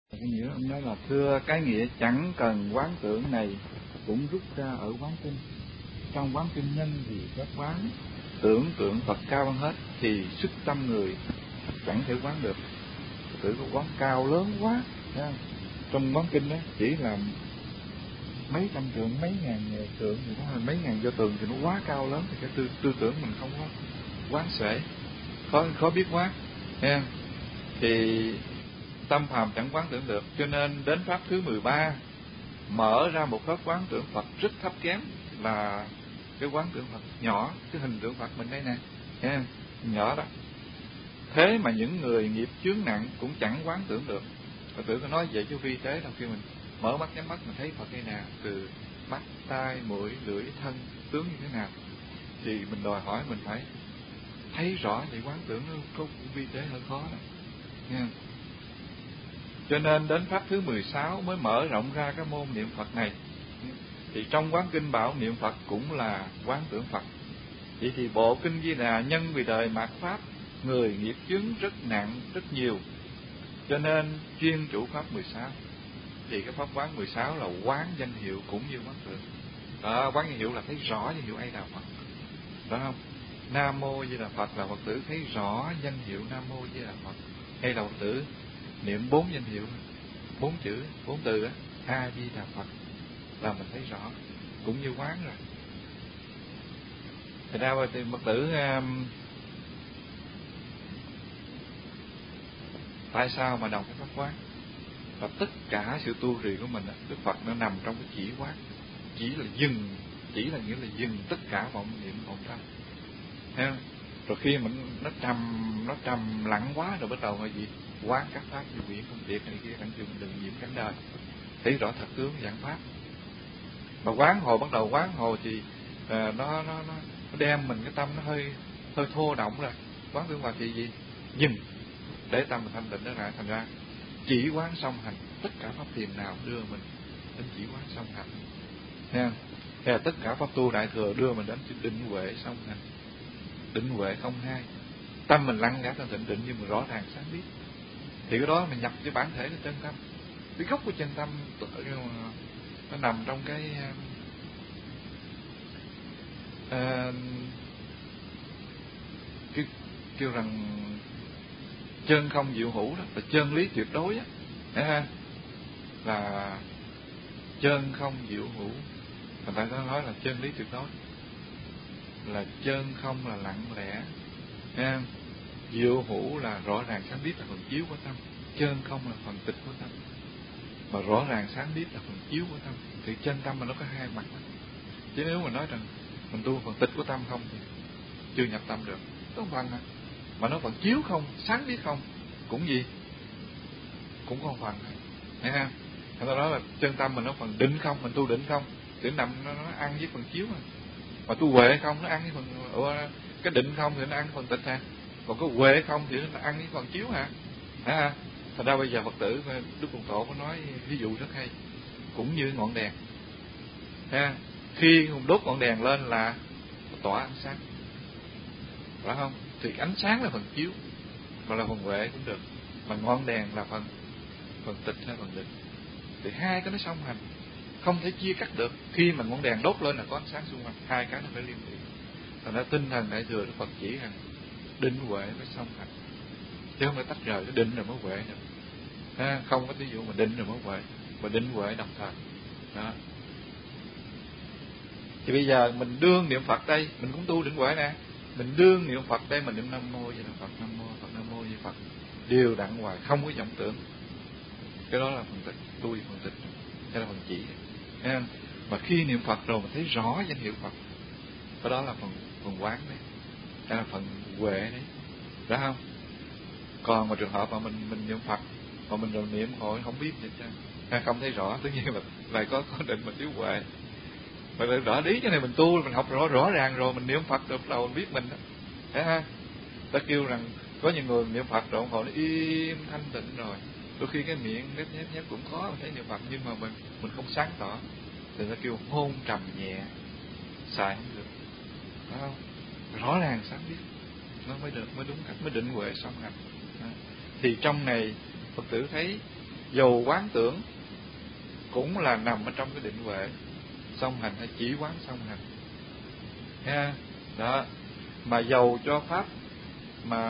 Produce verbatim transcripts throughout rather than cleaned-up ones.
Cái nghĩa ông nói là thưa cái nghĩa chẳng cần quán tưởng này cũng rút ra ở quán kinh. Trong quán kinh nhân thì các quán tưởng tượng Phật cao hơn hết thì sức tâm người chẳng thể quán được. Tự có quán cao lớn quá. Trong quán kinh đó chỉ là mấy trăm trượng, mấy ngàn trượng thì có mấy ngàn vô tường thì nó quá cao lớn thì cái tư, tư tưởng mình không có quán xuể, khó khó biết quán. Nghe thì tâm phàm chẳng quán tưởng được, cho nên đến pháp thứ mười ba mở ra một pháp quán tưởng Phật rất thấp kém, là cái quán tưởng Phật nhỏ, cái hình tượng Phật mình đây nè, nghe nhỏ đó. Thế mà những người nghiệp chướng nặng cũng chẳng quán tưởng được. Phật tử có nói vậy chứ vi tế đâu, khi mình mở mắt nhắm mắt mình thấy Phật đây nào, từ mắt, tai, mũi, lưỡi, thân, tướng như thế nào, thì mình đòi hỏi mình phải thấy rõ vậy, quán tưởng nó có vi tế hơi khó đó. Nghe không? Cho nên đến pháp thứ mười sáu mới mở rộng ra cái môn niệm Phật này. Thì trong quán kinh bảo niệm Phật cũng là quán tưởng Phật. Vậy thì bộ kinh Di Đà nhân vì đời mạt pháp, người nghiệp chướng rất nặng, rất nhiều, cho nên chuyên chủ pháp mười sáu. Thì cái pháp quán mười sáu là quán danh hiệu cũng như quán tưởng. Đó, quán danh hiệu là thấy rõ danh hiệu A Đà Phật. Đó không? Nam Mô Di Đà Phật là Phật tử thấy rõ danh hiệu Nam Mô Di Đà Phật. Hay là Phật tử niệm bốn danh hiệu, bốn chữ, bốn từ á, A Di Đà Phật là mình thấy rõ, cũng như quán rồi. Thì ra thì Phật tử um, tại sao mà đọc cái pháp quán? Và tất cả sự tu trì của mình, Đức Phật nó nằm trong cái chỉ quán. Chỉ là dừng, chỉ là nghĩa là dừng tất cả vọng niệm vọng tâm. Thấy không? Rồi khi mình nó trầm, nó trầm lặng quá rồi bắt đầu là gì? Quán các pháp như quyển công việc này kia, đặng chừng đừng nhiễm cảnh đời, thấy rõ thật tướng giảng pháp. Mà quán hồi bắt đầu quán hồi thì à, nó, nó nó nó đem mình cái tâm nó hơi hơi thô động rồi. Quán tưởng Phật thì gì? Dừng để tâm mình thanh tịnh đó lại. Thành ra chỉ quán song hành, tất cả pháp thiền nào đưa mình đến chỉ quán song hành. Thấy không? Hay là tất cả pháp tu đại thừa đưa mình đến định huệ song hành, định huệ không hai. Tâm mình lặng lẽ thanh tịnh định nhưng mà rõ ràng sáng biết. Thì cái đó mình nhập cái bản thể của chân tâm. Cái gốc của chân tâm nó nằm trong cái uh, cái kêu rằng chân không diệu hữu đó, là chân lý tuyệt đối á, thấy không? Là chân không diệu hữu, người ta có nói là chân lý tuyệt đối, là chân không là lặng lẽ, thấy không? Diệu hữu là rõ ràng sáng biết, là phần chiếu của tâm. Chân không là phần tịch của tâm, mà rõ ràng sáng biết là phần chiếu của tâm. Thì chân tâm mà nó có hai mặt đó. Chứ nếu mà nói rằng mình tu phần tịch của tâm không thì chưa nhập tâm được, có phần à. Mà nó phần chiếu không, sáng biết không, cũng gì cũng có phần, thấy không? Người ta nói là chân tâm mình nó phần định không, mình tu định không thì nằm nó, nó ăn với phần chiếu mà. Mà tu huệ không nó ăn với phần, ủa, cái định không thì nó ăn phần tịch hả? Còn cái huệ không thì nó ăn với phần chiếu hả? Hả? Thành ra bây giờ Phật tử Đức Phật Tổ có nói ví dụ rất hay, cũng như ngọn đèn ha. Khi đốt ngọn đèn lên là tỏa ánh sáng, phải không? Thì ánh sáng là phần chiếu, mà là phần huệ cũng được, mà ngọn đèn là phần phần tịch hay phần định. Thì hai cái nó song hành, không thể chia cắt được. Khi mà ngọn đèn đốt lên là có ánh sáng xung quanh, hai cái nó phải liên hệ. Thành ra tinh thần đại thừa Đức Phật chỉ rằng định huệ mới song hành, chứ không phải tách rời cái định rồi mới huệ nữa. Ha, không có ví dụ mà định rồi mới huệ, mà định huệ đồng thời. Đó. Thì bây giờ mình đương niệm Phật đây, mình cũng tu định huệ nè. Mình đương niệm Phật đây, mình niệm Nam Mô Vậy là Phật, Nam Mô Phật, Nam Mô Vậy Phật, đều đặn hoài, không có vọng tưởng. Cái đó là phần tịch, tu phần tịch, cái là phần chỉ. Thấy mà khi niệm Phật rồi mình thấy rõ danh hiệu Phật, cái đó là phần phần quán đấy, cái là phần huệ đấy, đó không? Còn mà trường hợp mà mình mình niệm Phật mà mình rồi niệm hồi không biết gì chứ, không thấy rõ, tất nhiên là lại có có định mà thiếu huệ. Mà lại rõ lý cái này mình tu, mình học rõ rõ ràng rồi, mình niệm Phật rồi bắt đầu mình biết mình đó. Thấy ha? Ta kêu rằng có những người niệm Phật rồi họ nó im thanh tịnh rồi, đôi khi cái miệng nếp nhép nhép cũng khó mình thấy niệm Phật, nhưng mà mình mình không sáng tỏ thì ta kêu hôn trầm nhẹ, xài không được, phải không? Rõ ràng sáng biết nó mới được, mới đúng cách, mới định huệ song hành. Thì trong này Phật tử thấy dầu quán tưởng cũng là nằm ở trong cái định huệ song hành hay chỉ quán song hành ha. Đó, mà dầu cho pháp mà,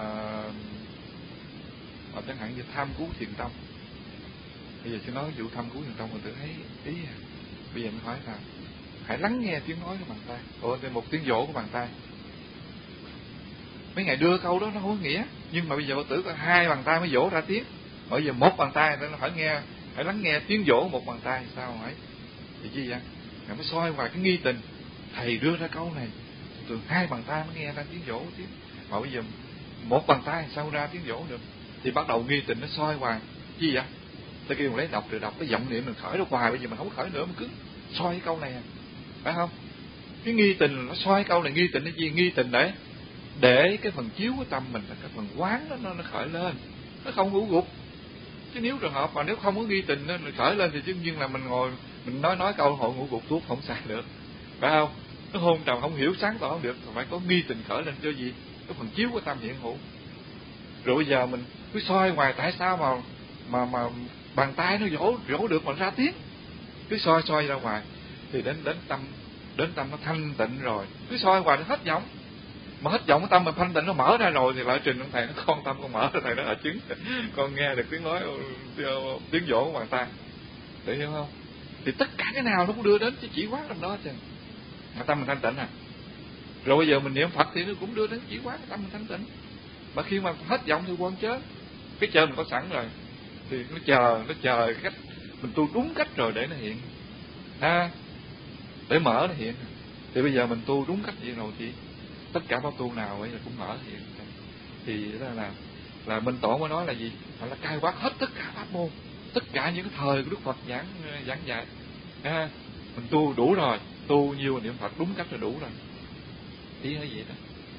mà chẳng hạn như tham cứu thiền tông. Bây giờ tôi nói vụ tham cứu thiền tông mình tự thấy ý à. Bây giờ mình hỏi là hãy lắng nghe tiếng nói của bàn tay, ồ, một tiếng vỗ của bàn tay. Mấy ngày đưa câu đó nó không có nghĩa, nhưng mà bây giờ tôi tưởng có hai bàn tay mới vỗ ra tiếng. Bây giờ một bàn tay nó phải nghe, phải lắng nghe tiếng vỗ một bàn tay sao hỏi thì chi vậy? Nó mới soi vào cái nghi tình. Thầy đưa ra câu này, từ hai bàn tay mới nghe ra tiếng vỗ tiếng. Mà bây giờ một bàn tay sao ra tiếng vỗ được? Thì bắt đầu nghi tình nó soi hoài. Chi vậy? Tôi kêu mình lấy đọc rồi đọc cái vọng niệm mình khởi ra hoài, bây giờ mình không khởi nữa, mình cứ soi cái câu này à. Phải không? Cái nghi tình nó soi câu này, nghi tình cái gì? Nghi tình để để cái phần chiếu của tâm mình, cái phần quán đó nó, nó khởi lên, nó không ngủ gục. Chứ nếu trường hợp mà nếu không có nghi tình nó khởi lên thì dĩ nhiên là mình ngồi mình nói nói câu hội ngủ gục thuốc không xài được, phải không? Nó hôn trầm không hiểu sáng tỏ không được, phải có nghi tình khởi lên cho gì? Cái phần chiếu của tâm hiện hữu. Rồi bây giờ mình cứ soi ngoài tại sao mà mà mà bàn tay nó vỗ vỗ được mà ra tiếng, cứ soi soi ra ngoài thì đến đến tâm đến tâm nó thanh tịnh rồi, cứ soi ngoài nó hết vọng. Mà hết vọng cái tâm mình thanh tịnh nó mở ra rồi thì lại trình ông thầy nó con tâm con mở ra, thầy nó là chứng con nghe được tiếng nói tiếng vỗ của bàn tay, để hiểu không? Thì tất cả cái nào nó cũng đưa đến cái chỉ quán trong đó chứ. Mà tâm mình thanh tịnh à. Rồi bây giờ mình niệm Phật thì nó cũng đưa đến chỉ quán tâm mình thanh tịnh. Mà khi mà hết vọng thì quan chớ, cái chơi mình có sẵn rồi thì nó chờ nó chờ cái cách mình tu đúng cách rồi để nó hiện à, để mở nó hiện. Thì bây giờ mình tu đúng cách vậy rồi thì tất cả pháp tu nào ấy là cũng mở hiện. Thì đó là là Minh Tổ mới nói là gì? Là cai quát hết tất cả pháp môn, tất cả những cái thời của Đức Phật giảng giảng dạy à, mình tu đủ rồi, tu nhiều niệm Phật đúng cách là đủ rồi. Ý nói vậy đó.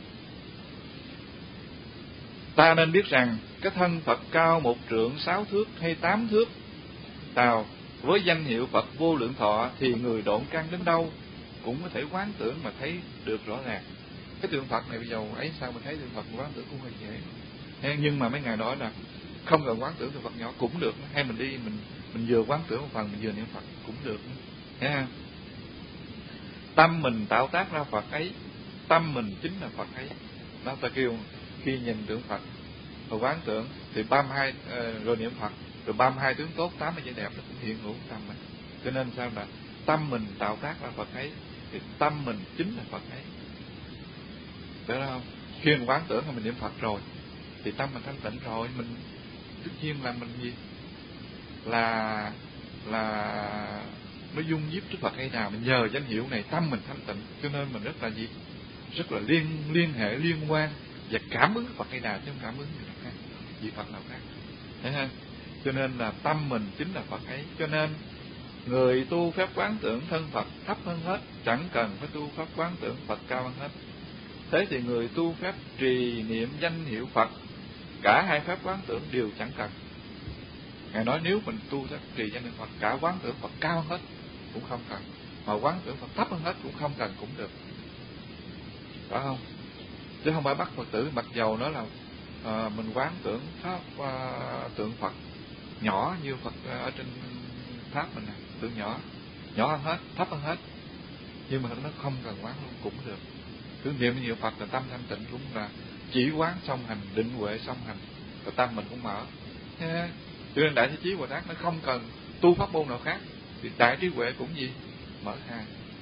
Ta nên biết rằng cái thân Phật cao một trượng sáu thước hay tám thước tào với danh hiệu Phật vô lượng thọ thì người độn căn đến đâu cũng có thể quán tưởng mà thấy được rõ ràng. Cái tượng Phật này bây giờ ấy sao mình thấy tượng Phật quán tưởng cũng hơi dễ. Nhưng mà mấy ngày nói là không cần quán tưởng tượng Phật nhỏ cũng được, hay mình đi mình mình vừa quán tưởng một phần mình vừa niệm Phật cũng được, nghe không? Tâm mình tạo tác ra Phật ấy, tâm mình chính là Phật ấy. Đó ta kêu khi nhìn tượng Phật rồi quán tưởng thì ba mươi hai uh, rồi niệm Phật rồi ba mươi hai tướng tốt tám mươi vẻ đẹp nó cũng hiện hữu tâm mình. Cho nên sao là tâm mình tạo tác ra Phật ấy thì tâm mình chính là Phật ấy. Được không? Khi mình quán tưởng là mình niệm Phật rồi thì tâm mình thanh tịnh rồi, mình tất nhiên là mình gì là là nó dung nhiếp trước Phật hay nào, mình nhờ danh hiệu này tâm mình thanh tịnh, cho nên mình rất là gì rất là liên liên hệ liên quan và cảm ứng Phật hay nào chứ không cảm ứng gì khác, vị Phật nào khác, thấy không? Cho nên là tâm mình chính là Phật ấy. Cho nên người tu phép quán tưởng thân Phật thấp hơn hết, chẳng cần phải tu pháp quán tưởng Phật cao hơn hết. Thế thì người tu phép trì niệm danh hiệu Phật, cả hai phép quán tưởng đều chẳng cần. Ngài nói nếu mình tu phép trì danh hiệu Phật, cả quán tưởng Phật cao hơn hết cũng không cần, mà quán tưởng Phật thấp hơn hết cũng không cần cũng được, phải không? Chứ không phải bắt Phật tử mặc dầu nó là à, mình quán tưởng pháp à, tượng Phật nhỏ như Phật à, ở trên tháp mình này, tượng nhỏ nhỏ hơn hết, thấp hơn hết, nhưng mà nó không cần quán luôn cũng được. Cứ niệm nhiều Phật là tâm thanh tịnh, cũng là chỉ quán song hành, định huệ song hành, và tâm mình cũng mở. Cho nên Đại Thế Chí Bồ Tát nó không cần tu pháp môn nào khác, thì đại trí huệ cũng gì mở hai.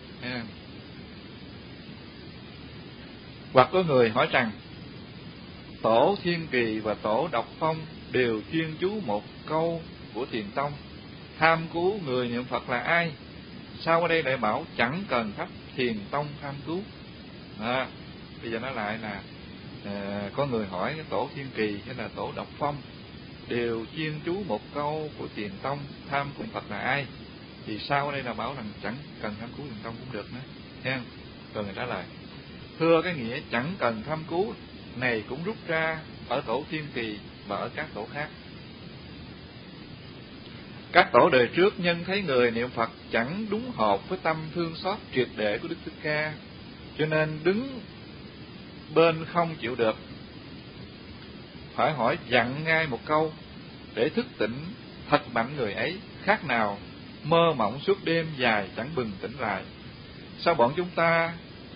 Hoặc có người hỏi rằng Tổ Thiên Kỳ và Tổ Độc Phong đều chuyên chú một câu của Thiền Tông, tham cứu người niệm Phật là ai? Sao ở đây lại bảo chẳng cần pháp Thiền Tông tham cứu? À, bây giờ nói lại là à, có người hỏi cái Tổ Thiên Kỳ hay là Tổ Độc Phong đều chuyên chú một câu của Thiền Tông, tham cứu Phật là ai? Thì sao ở đây là bảo rằng chẳng cần tham cứu Thiền Tông cũng được nữa, thấy không? Rồi người trả lời: thưa, cái nghĩa chẳng cần tham cứu này cũng rút ra ở Tổ Thiên Kỳ và ở các tổ khác. Các tổ đời trước nhân thấy người niệm Phật chẳng đúng hợp với tâm thương xót triệt để của Đức Thích Ca, cho nên đứng bên không chịu được, phải hỏi dặn ngay một câu để thức tỉnh thật mạnh người ấy, khác nào mơ mộng suốt đêm dài chẳng bừng tỉnh lại. Sao bọn chúng ta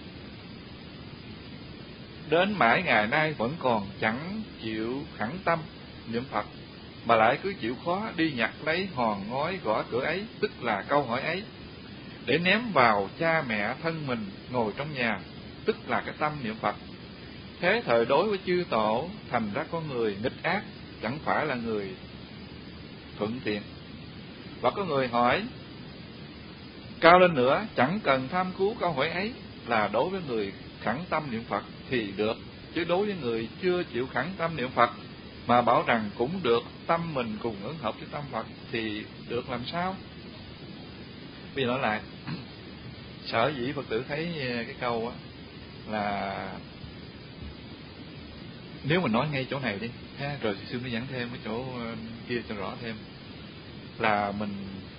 đến mãi ngày nay vẫn còn chẳng chịu khẳng tâm niệm Phật, mà lại cứ chịu khó đi nhặt lấy hòn ngói gõ cửa ấy, tức là câu hỏi ấy, để ném vào cha mẹ thân mình ngồi trong nhà, tức là cái tâm niệm Phật. Thế thời đối với chư tổ, thành ra có người nghịch ác, chẳng phải là người thuận tiện. Và có người hỏi cao lên nữa, chẳng cần tham cứu câu hỏi ấy, là đối với người khẳng tâm niệm Phật thì được, chứ đối với người chưa chịu khẳng tâm niệm Phật mà bảo rằng cũng được, tâm mình cùng ứng hợp với tâm Phật thì được làm sao? Bây giờ nói lại, sở dĩ Phật tử thấy cái câu á là nếu mình nói ngay chỗ này đi ha, rồi sư mới giảng thêm cái chỗ kia cho rõ thêm, là mình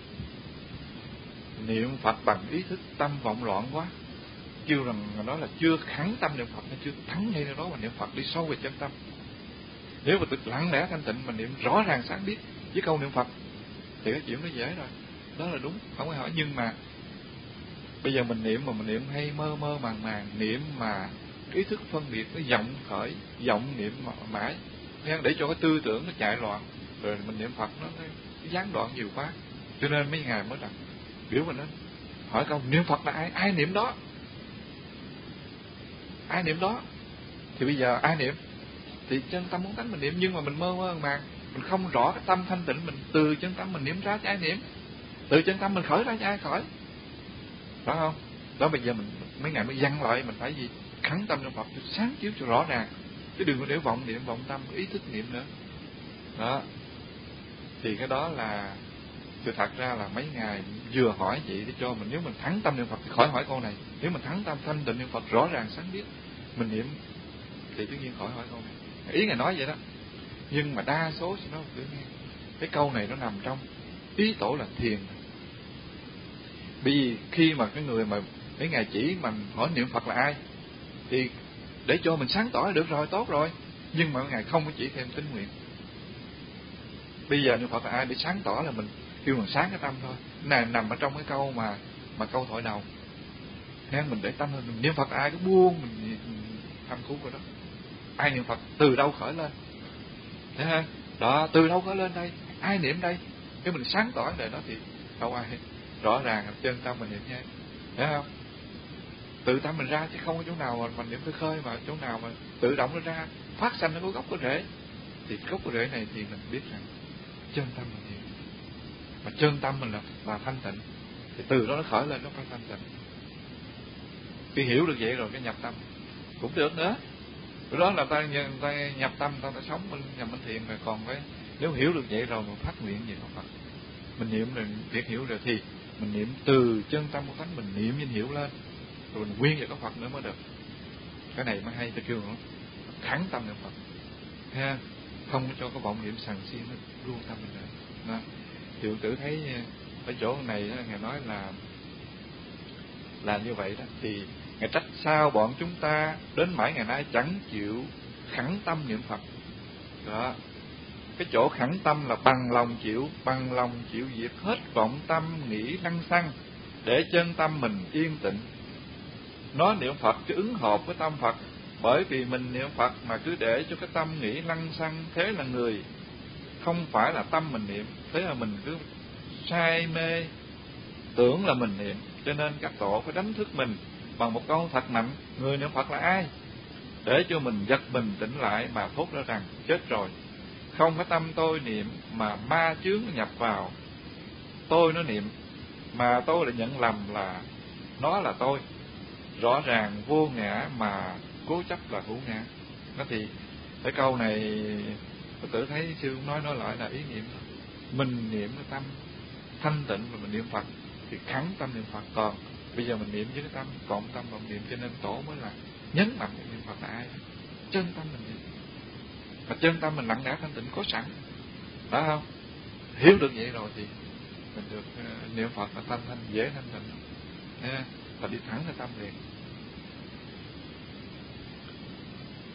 niệm Phật bằng ý thức tâm vọng loạn quá, kêu rằng đó là chưa khẳng tâm niệm Phật, nó chưa thắng ngay đó mà niệm Phật đi sâu về chân tâm. Nếu mà tự lặng lẽ thanh tịnh mà niệm rõ ràng sáng biết với câu niệm Phật thì cái chuyện nó dễ rồi, đó là đúng, không có hỏi. Nhưng mà bây giờ mình niệm mà mình niệm hay mơ mơ màng màng, niệm mà ý thức phân biệt nó vọng khởi, vọng niệm mãi, để cho cái tư tưởng nó chạy loạn, rồi mình niệm Phật nó, nó gián đoạn nhiều quá. Cho nên mấy ngày mới đặt biểu mình nó hỏi câu niệm Phật là ai, ai niệm đó, ai niệm đó. Thì bây giờ ai niệm thì chân tâm muốn tánh mình niệm, nhưng mà mình mơ mơ màng, mình không rõ cái tâm thanh tịnh mình từ chân tâm mình niệm ra cho ai niệm, từ chân tâm mình khởi ra cho ai khởi, phải không? Đó, bây giờ mình mấy ngày mới dặn lại mình phải gì, khẳng tâm niệm Phật cho sáng chiếu cho rõ ràng, chứ đừng có để vọng niệm vọng tâm ý thức niệm nữa. Đó thì cái đó là sự thật ra là mấy ngày vừa hỏi chị để cho mình, nếu mình thắng tâm niệm Phật thì khỏi hỏi câu này, nếu mình thắng tâm thanh tịnh niệm Phật rõ ràng sáng biết mình niệm thì tất nhiên khỏi hỏi câu này. Ý Ngài nói vậy đó, nhưng mà đa số sẽ nói tự nghe cái câu này nó nằm trong ý tổ là thiền. Bởi vì khi mà cái người mà mấy Ngài chỉ mà hỏi niệm Phật là ai thì để cho mình sáng tỏ là được rồi, tốt rồi, nhưng mà Ngài không có chỉ thêm tín nguyện. Bây giờ niệm Phật là ai để sáng tỏ là mình kêu mình sáng cái tâm thôi, này nằm ở trong cái câu mà mà câu thoại đầu nên mình để tâm hơn, mình niệm Phật là ai cứ buông mình, mình thăm cứu rồi đó. Ai niệm Phật từ đâu khởi lên, thấy không? Đó, từ đâu khởi lên đây, ai niệm đây, cái mình sáng tỏ đề đó thì đâu ai rõ ràng chân tâm mình niệm nha, thấy không? Tự tâm mình ra chứ không có chỗ nào mà mình niệm khơi khơi, mà chỗ nào mà tự động nó ra phát sanh nó có gốc có rễ, thì gốc có rễ này thì mình biết rằng chân tâm mình niệm, mà chân tâm mình là, là thanh tịnh thì từ đó nó khởi lên nó phải thanh tịnh. Khi hiểu được vậy rồi cái nhập tâm cũng được nữa. Cái đó là ta, ta nhập tâm, ta, ta sống bên nhập bên thiện rồi. Còn cái nếu hiểu được vậy rồi mà phát nguyện gì đó Phật, mình niệm rồi việc hiểu rồi thì mình niệm từ chân tâm của Thánh, mình niệm danh hiệu lên rồi mình quyên về có Phật nữa mới được. Cái này mới hay, ta kêu nó khẳng tâm niệm Phật ha, không cho cái vọng niệm sằng xiên nó luôn tâm mình nữa. Đó. Thì tử thấy ở chỗ này đó, Ngài nói là là như vậy đó, thì Ngài trách sao bọn chúng ta đến mãi ngày nay chẳng chịu khẳng tâm niệm Phật. Đó, cái chỗ khẳng tâm là bằng lòng chịu, bằng lòng chịu diệt hết vọng tâm nghĩ lăng xăng để chân tâm mình yên tĩnh. Nó niệm Phật chứ ứng hợp với tâm Phật, bởi vì mình niệm Phật mà cứ để cho cái tâm nghĩ lăng xăng, thế là người không phải là tâm mình niệm, thế là mình cứ say mê tưởng là mình niệm. Cho nên các tổ phải đánh thức mình bằng một câu thật mạnh, người niệm Phật là ai, để cho mình giật mình tỉnh lại mà thốt ra rằng chết rồi, không phải tâm tôi niệm mà ma chướng nhập vào, tôi nó niệm mà tôi lại nhận lầm là nó là tôi. Rõ ràng vô ngã mà cố chấp là hữu ngã. Đó thì cái câu này Phật tử thấy sư nói nói lại là ý niệm, mình niệm cái tâm thanh tịnh và mình niệm Phật thì khẳng tâm niệm Phật. Còn bây giờ mình niệm với cái tâm cộng tâm vọng niệm, cho nên tổ mới là nhấn mạnh niệm Phật là ai, chân tâm mình niệm. Mà chân tâm mình lặng lẽ thanh tịnh có sẵn, đó không? Hiểu được vậy rồi thì mình được uh, niệm Phật là thanh thanh dễ thanh tịnh, nha, và đi thẳng ra tâm liền.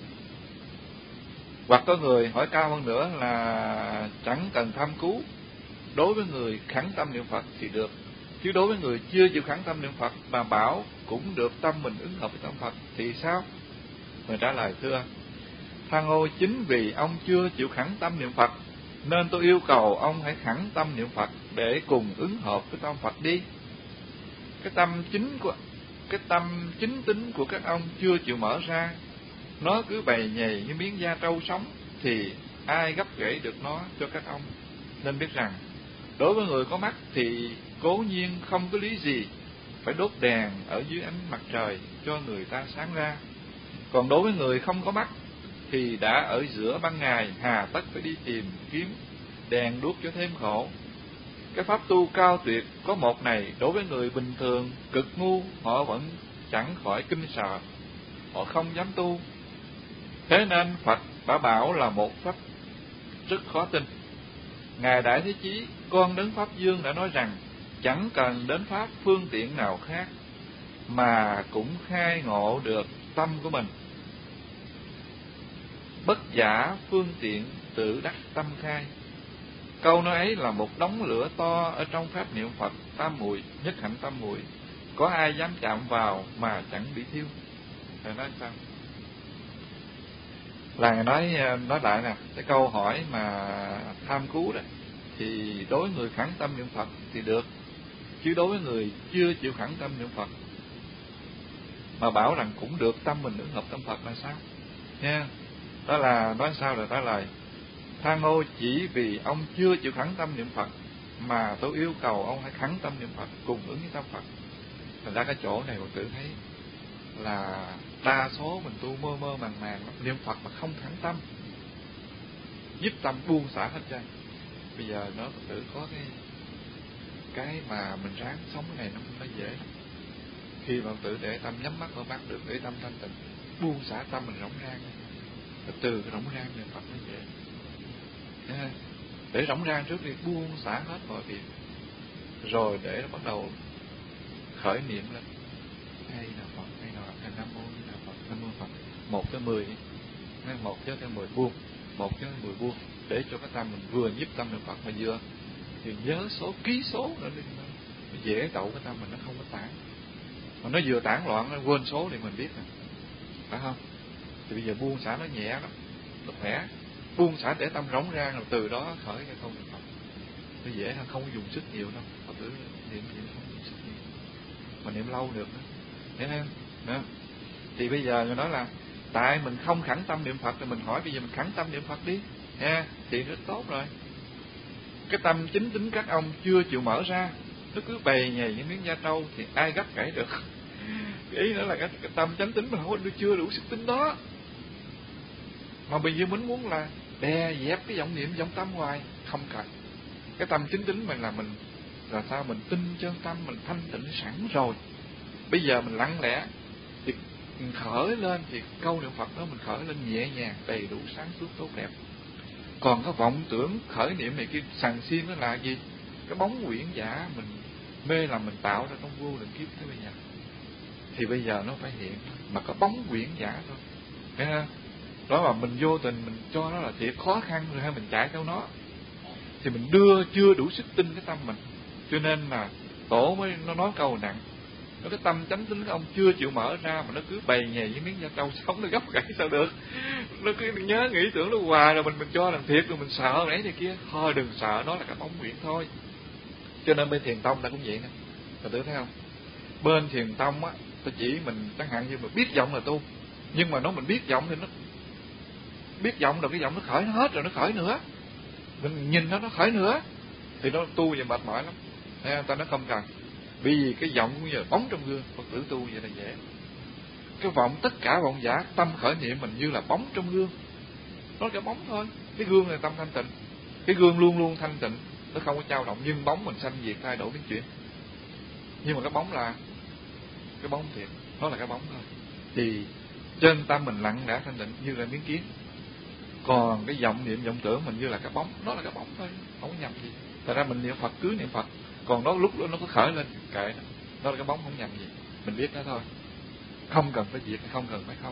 Hoặc có người hỏi cao hơn nữa là chẳng cần tham cứu đối với người khẳng tâm niệm Phật thì được, chứ đối với người chưa chịu khẳng tâm niệm Phật mà bảo cũng được tâm mình ứng hợp với tâm Phật thì sao? Người trả lời: thưa Tha Ngô, chính vì ông chưa chịu khẳng tâm niệm Phật nên tôi yêu cầu ông hãy khẳng tâm niệm Phật để cùng ứng hợp với tâm Phật đi. Cái tâm chính của cái tâm chính tính của các ông chưa chịu mở ra, nó cứ bầy nhầy như miếng da trâu sống, thì ai gấp gãy được nó cho các ông. Nên biết rằng đối với người có mắt thì cố nhiên không có lý gì phải đốt đèn ở dưới ánh mặt trời cho người ta sáng ra. Còn đối với người không có mắt thì đã ở giữa ban ngày, hà tất phải đi tìm kiếm đèn đuốc cho thêm khổ. Cái pháp tu cao tuyệt có một này đối với người bình thường cực ngu họ vẫn chẳng khỏi kinh sợ, họ không dám tu. Thế nên Phật đã bảo là một pháp rất khó tin. Ngài Đại Thế Chí, con Đấng Pháp Dương đã nói rằng chẳng cần đến pháp phương tiện nào khác mà cũng khai ngộ được tâm của mình. Bất giả phương tiện tự đắc tâm khai. Câu nói ấy là một đống lửa to ở trong pháp niệm Phật tam muội, nhất hạnh tam muội. Có ai dám chạm vào mà chẳng bị thiêu? Thầy nói sao? Là Ngài nói, nói lại nè, cái câu hỏi mà tham cứu đó, thì đối với người khẳng tâm niệm Phật thì được, chứ đối với người chưa chịu khẳng tâm niệm Phật mà bảo rằng cũng được tâm mình ứng hợp tâm Phật là sao? Nha. Đó là nói sao là trả lời: Tha Ngô, chỉ vì ông chưa chịu khẳng tâm niệm Phật mà tôi yêu cầu ông hãy khẳng tâm niệm Phật cùng ứng với tâm Phật. Thành ra cái chỗ này mình tự thấy là đa số mình tu mơ mơ màng màng niệm Phật mà không thẳng tâm, giúp tâm buông xả hết trơn. Bây giờ nó tự có cái cái mà mình ráng sống cái này nó nó dễ. Khi mà tự để tâm nhắm mắt mở mắt được, để tâm thanh tịnh, buông xả tâm mình rỗng rang, từ cái rỗng rang niệm Phật nó dễ. Để rỗng rang trước đi, buông xả hết mọi việc, rồi để nó bắt đầu khởi niệm lên. Hay là Phật, hay là Phật, Nam Mô Như Là Phật, Nam Mô Phật, một tới mười, một tới mười buông, một tới mười buông, để cho cái tâm mình vừa nhiếp tâm niệm Phật mà vừa thì nhớ số ký số nữa đi, dễ tậu cái tâm mình nó không có tản. Mà nó vừa tản loạn nó quên số thì mình biết rồi, phải không? Thì bây giờ buông xả nó nhẹ lắm, nó khỏe. Buông xả để tâm rỗng ra, rồi từ đó khởi cái câu niệm Phật. Nó dễ hơn, không dùng sức nhiều đâu. Phật tử niệm gì không dùng sức nhiều, mà niệm lâu được đó. Hiểu không? Đó. Thì bây giờ người nói là tại mình không khẳng tâm niệm Phật thì mình hỏi bây giờ mình khẳng tâm niệm Phật đi, ha, thì rất tốt rồi. Cái tâm chính tính các ông chưa chịu mở ra, nó cứ bầy nhầy những miếng da trâu thì ai gấp gãy được. Cái ý nữa là cái, cái tâm chánh tính mà không có chưa đủ sức tính đó. Mà bây giờ mình muốn là đè dẹp cái vọng niệm vọng tâm hoài, không cần. Cái tâm chính tính mình là mình là sao mình tin chân tâm mình thanh tịnh sẵn rồi. Bây giờ mình lặng lẽ thì mình khởi lên thì câu niệm Phật đó mình khởi lên nhẹ nhàng, đầy đủ sáng suốt tốt đẹp. Còn cái vọng tưởng khởi niệm này kia sằng xiên nó là gì? Cái bóng quyển giả mình mê là mình tạo ra trong vô lượng kiếp thế bây giờ. Thì bây giờ nó phải hiện mà có bóng quyển giả thôi. Nghe không? Đó mà mình vô tình mình cho nó là thiệt khó khăn rồi hay mình chạy theo nó thì mình đưa chưa đủ sức tin cái tâm mình. Cho nên là tổ mới nó nói câu nặng. Nó cái tâm chánh tính của ông chưa chịu mở ra mà nó cứ bầy nhầy với miếng da trâu sống nó gấp gãy sao được. Nó cứ nhớ nghĩ tưởng nó hoài rồi mình mình cho làm thiệt rồi mình sợ nãy này kia. Thôi đừng sợ, nó là cái bóng nguyện thôi. Cho nên bên Thiền Tông ta cũng vậy nè. Thật tử thấy không? Bên Thiền Tông á, ta chỉ mình chẳng hạn như mình biết giọng là tu. Nhưng mà nó mình biết giọng thì nó biết giọng rồi cái giọng nó khởi nó hết rồi nó khởi nữa. Mình nhìn nó nó khởi nữa thì nó tu về mệt mỏi lắm. Thấy ta nó không cần. Vì cái vọng cũng như là bóng trong gương. Phật tử tu vậy là dễ. Cái vọng tất cả vọng giả tâm khởi niệm mình như là bóng trong gương. Nó là cái bóng thôi. Cái gương là tâm thanh tịnh. Cái gương luôn luôn thanh tịnh, nó không có dao động. Nhưng bóng mình sanh diệt thay đổi biến chuyển. Nhưng mà cái bóng là cái bóng thiệt, nó là cái bóng thôi. Thì trên tâm mình lặng lẽ thanh tịnh như là miếng kiến. Còn cái vọng niệm vọng tưởng mình như là cái bóng, nó là cái bóng thôi, không có nhầm gì. Thật ra mình niệm Phật cứ niệm Phật. Còn nó lúc đó nó có khởi lên kệ nó, nó là cái bóng không nhầm gì. Mình biết nó thôi. Không cần phải diệt, không cần phải không.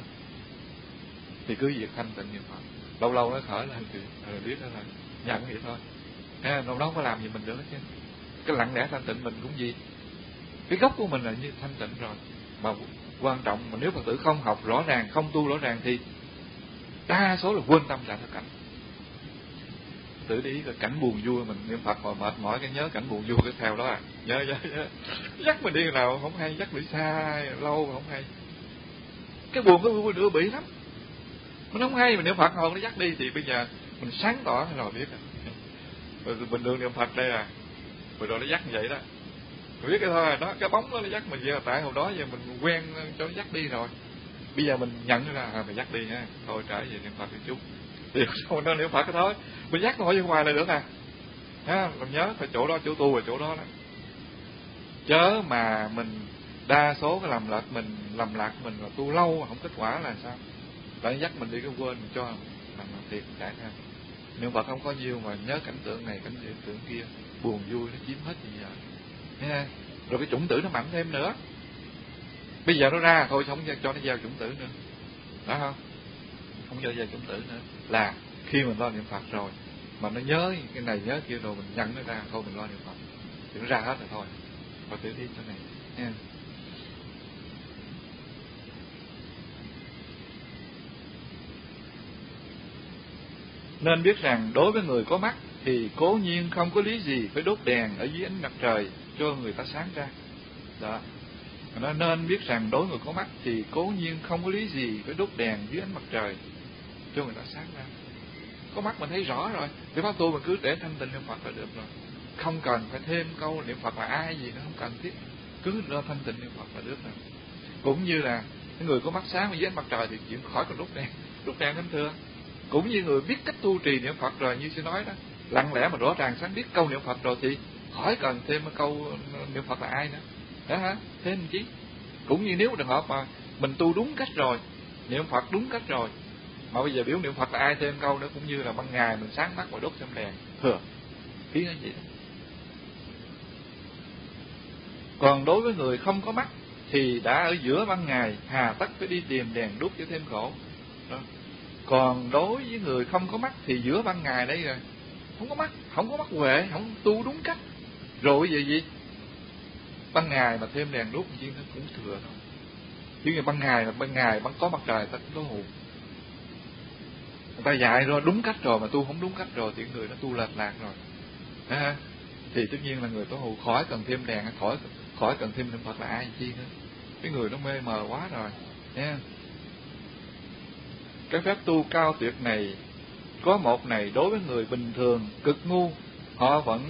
Thì cứ việc thanh tịnh niệm Phật. Lâu lâu nó khởi lên thì rồi biết đó là nhận vậy thôi. À, nó không có làm gì mình được hết chứ. Cái lặng lẽ thanh tịnh mình cũng gì, cái gốc của mình là như thanh tịnh rồi. Mà quan trọng mà nếu Phật tử không học rõ ràng, không tu rõ ràng thì đa số là quên tâm trạng thực cảnh. Tự ý là cảnh buồn vui mình niệm Phật mà mệt mỏi cái nhớ cảnh buồn vui cái theo đó à, nhớ nhớ nhớ dắt mình đi nào không hay, dắt đi xa lâu mà không hay. Cái buồn cái vui nữa bị lắm, mình không hay, mình niệm Phật hồi nó dắt đi thì bây giờ mình sáng tỏ rồi biết rồi. Bình thường niệm Phật đây à, rồi rồi nó dắt như vậy đó, mình biết cái thôi đó, cái bóng đó nó dắt mình vậy là tại hồi đó giờ mình quen cho nó dắt đi rồi. Bây giờ mình nhận ra à, mình dắt đi nha, thôi trở về niệm Phật một chút thì không nó niệm Phật cái thôi, mình dắt nó hỏi ra ngoài là được à. Ha, mình nhớ phải chỗ đó, chỗ tu là chỗ đó đó. Chớ mà mình đa số cái làm lạc mình làm lạc mình là tu lâu mà không kết quả là sao? Lại dắt mình đi cái quên mình cho làm thiệt đại ha. Niệm Phật không có nhiều mà nhớ cảnh tượng này, cảnh tượng, tượng kia, buồn vui nó chiếm hết gì giờ. Ha. Rồi cái chủng tử nó mạnh thêm nữa. Bây giờ nó ra thôi không cho nó gieo chủng tử nữa. Đó không? Không cho gieo chủng tử nữa. Là khi mình lo niệm Phật rồi mà nó nhớ cái này nhớ kia rồi mình nhận nó ra, thôi mình lo niệm Phật thì nó ra hết rồi thôi. Phật tử đi chỗ này nha. Nên biết rằng đối với người có mắt thì cố nhiên không có lý gì phải đốt đèn ở dưới ánh mặt trời cho người ta sáng ra. Đó. Nó nên biết rằng đối với người có mắt thì cố nhiên không có lý gì phải đốt đèn dưới ánh mặt trời cho người ta sáng ra. Có mắt mình thấy rõ rồi, thì pháp tu mình cứ để thanh tịnh niệm Phật là được rồi, không cần phải thêm câu niệm Phật là ai gì nữa, không cần thiết, cứ lo thanh tịnh niệm Phật là được rồi. Cũng như là cái người có mắt sáng ở dưới ánh mặt trời thì chịu khỏi cần đốt đèn, đốt đèn kính thưa. Cũng như người biết cách tu trì niệm Phật rồi, như sẽ nói đó, lặng lẽ mà rõ ràng sáng biết câu niệm Phật rồi thì khỏi cần thêm câu niệm Phật là ai nữa, đó hả? Thêm chứ. Cũng như nếu trường hợp mà mình tu đúng cách rồi, niệm Phật đúng cách rồi, mà bây giờ biểu niệm Phật là ai thêm câu nữa, cũng như là ban ngày mình sáng mắt và đốt thêm đèn thừa ý cái gì. Còn đối với người không có mắt thì đã ở giữa ban ngày, hà tất phải đi tìm đèn đốt cho thêm khổ. Đó. Còn đối với người không có mắt thì giữa ban ngày đấy rồi, không có mắt, không có mắt huệ, không tu đúng cách, rồi gì gì ban ngày mà thêm đèn đốt chi nó cũng thừa thôi. Chứ như ban ngày mà ban ngày vẫn có mặt trời ta cũng có hù. Người ta dạy rồi đúng cách rồi mà tu không đúng cách rồi thì người nó tu lệch lạc rồi. À, thì tất nhiên là người có hù, khỏi cần thêm đèn, khỏi khỏi cần thêm niệm Phật là ai chi nữa. Cái người nó mê mờ quá rồi nha. Cái phép tu cao tuyệt này có một này đối với người bình thường cực ngu, họ vẫn